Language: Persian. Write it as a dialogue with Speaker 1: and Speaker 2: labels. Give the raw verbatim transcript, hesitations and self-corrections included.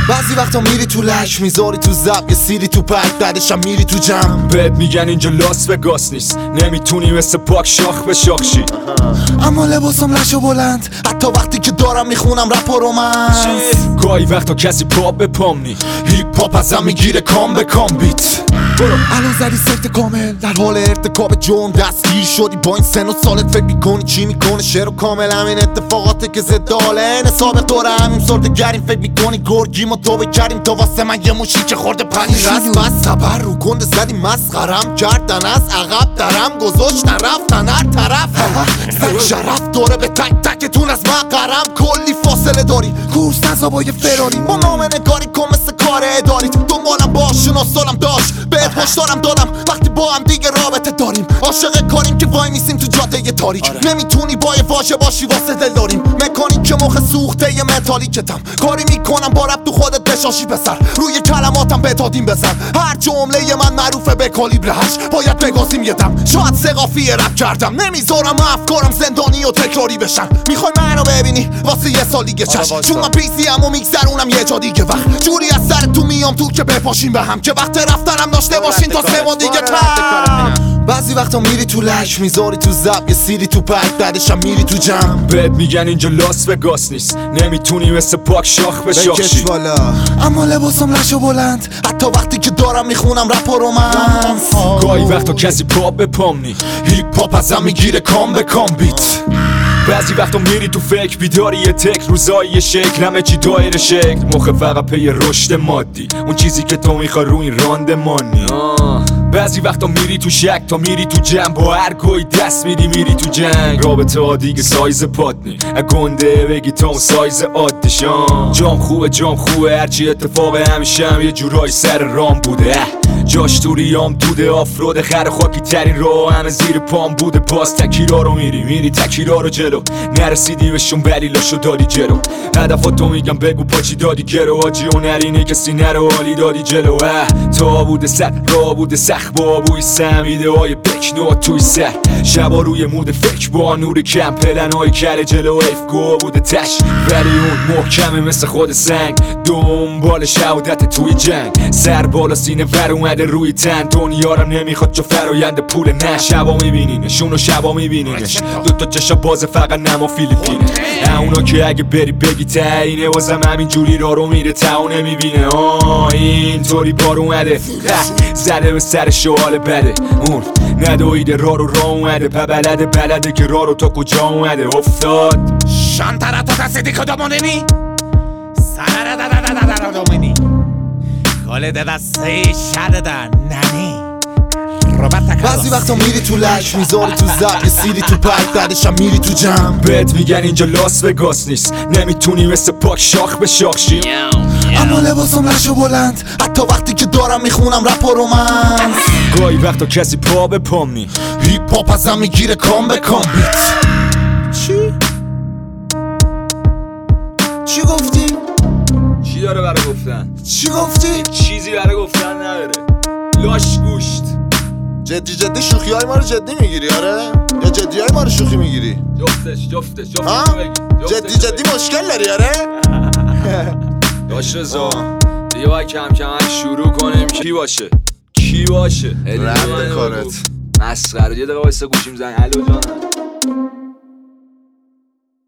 Speaker 1: بعضی وقتا میری تو لک میذاری تو زب یه سیری تو پک بعدشم میری تو جمع
Speaker 2: بهت میگن اینجا لاس وگاس نیست نمیتونی مثل پاک شاخ به شاخشی
Speaker 1: اما لباسم لش و بلند حتی وقتی که دارم میخونم رپ و رومنس
Speaker 2: گاهی وقتا کسی پا به پام نی
Speaker 1: هیپ هاپ ازم میگیره کام به کام بیت برو الان زدی سفت کامل در حال ارتکاب جرم دستگیر شدی با این سن و سالت فکر میکنی چی میکنه شعر و کامل همین اتفاقاته که ضد حاله نه سابق دوره همین سرده گریم فکر میکنی گرگیم و تو بکریم تو واسه من یه موشی که خورده پنی رست بس خبر رو گنده زدی مسخرم کردن از عقب درم گذاشتن رفتن هر طرف زن شرف دوره به تک تکتون از مقرم کلی فاصله داری کورس نزا با یه فراری با نامه نگاری کن مثل کار اداری دنبالم باش شناسالم داشت بهت هشدارم دادم وقتی با هم دیگه رابطه داریم عاشق کاریم که وای میسیم تو جاده تاریک آره. نمیتونی با یه واژه باشی واسه دل داریم مکانیک که مخ سوخته یه متالیکتم کاری میکنم با رب تو خودت بشاشی بسر روی کلماتم بتادیم بزن هر جمله من معروفه به کالیبر هشت باید بگازیم یه دم شاید سقافی رپ کردم نمیذارم افکارم زندانی و تکراری بشن میخوای منو ببینی واسه یه سال دیگه چشم چون من پیسی ام و میگذرونم یه جا دیگه وقت جوری از سر تو میام تو که بپاشیم به هم که وقت رفتنم داشته باشین تا سه ماه دیگه کم بعضی وقتا میری تو لک میذاری تو زب یه سیری تو پک بعدشم میری تو جمع
Speaker 2: بهت میگن اینجا لاس وگاس نیست نمیتونی مثل پاک شاخ به شاخشی
Speaker 1: اما لباسم لش و بلند حتی وقتی که دارم میخونم رپ و رومنس
Speaker 2: گاهی وقتا کسی پا به پام نی
Speaker 1: هیپ هاپ ازم میگیره کام به کام بیت
Speaker 2: بعضی وقتا میری تو فکر بیداری یه تک روزایی یه شکل همه چی دایر شکل مخه فقط پی رشد مادی اون چیزی که تو میخوای رو این راندمانی بعضی وقتا میری تو شک تا میری تو جمع با هر گوی دست میدی میری تو جنگ رابطه ها دیگه سایز پات نی گنده بگی تا اون سایز عادیشان جام خوبه جام خوبه هرچی اتفاق همیشه هم یه جورایی سر رام بوده جاش تو ریام دوده آفرود خر خاکی ترین رو همه زیر پام بوده باز تکیرا رو میری میری تکیرا رو جلو نرسیدی بهشون بلیلاشو دادی جلو هدفاتو میگم بگو پاچی دادی گرو آجی و نرینه کسی نرو حالی دادی جلو تا بوده سر را بوده سخ با بوی سمیده های بکنو توی سر شبا روی مود فکر با نور کم پلن های کل جلو افگو بوده تش ولی اون محکمه مثل خود سنگ دنبال شهادت توی جنگ سر بالا سینه ور اومده روی تن دنیارم نمیخواد جو فراینده پول نه شبا میبینینشون و شبا میبینینش دوتا چشا باز فقط نما فیلیپینه اونا که اگه بری بگی تاینه واسم همین جوری را رو میره تا نمیبینه آه اینطوری بار اومده زده به سر شوال بده اون ندویده را رو را اومده پا بلده بلده که را رو تا کجا اومده افتاد
Speaker 1: شانتارا تو کسی دیگه دامونینی سنره داداداداداداد دومینی کاله دسته شده در ننی بعضی وقتا میری تو لک میذاری تو زب یه سیری تو پک بعدشم میری تو جمع
Speaker 2: بهت میگن اینجا لاس وگاس نیست نمیتونی مثل پاک شاخ به شاخشی
Speaker 1: اما لباسم لش و بلند حتی وقتی که دارم میخونم رپ و رومنس
Speaker 2: گاهی وقتا کسی پا به پام نی
Speaker 1: هیپ هاپ ازم میگیره کام به کام بیت چی؟ چی گفتی؟
Speaker 2: چی داره برای گفتن؟
Speaker 1: چی گفتی؟
Speaker 2: چیزی برای گفتن نداره لاش گوشت
Speaker 1: جدی جدی شوخی های ما رو جدی میگیری آره؟ یا جدی های ما رو شوخی میگیری؟
Speaker 2: جفتش جفتش جفتش بگی
Speaker 1: جدی جدی مشکل داری آره؟
Speaker 2: داش رزا دیگه باید کم کم شروع کنیم کی باشه؟ کی باشه؟
Speaker 1: رد کارت
Speaker 2: مسخره یه دقیقه وایسا گوشیم زنگ الو جانم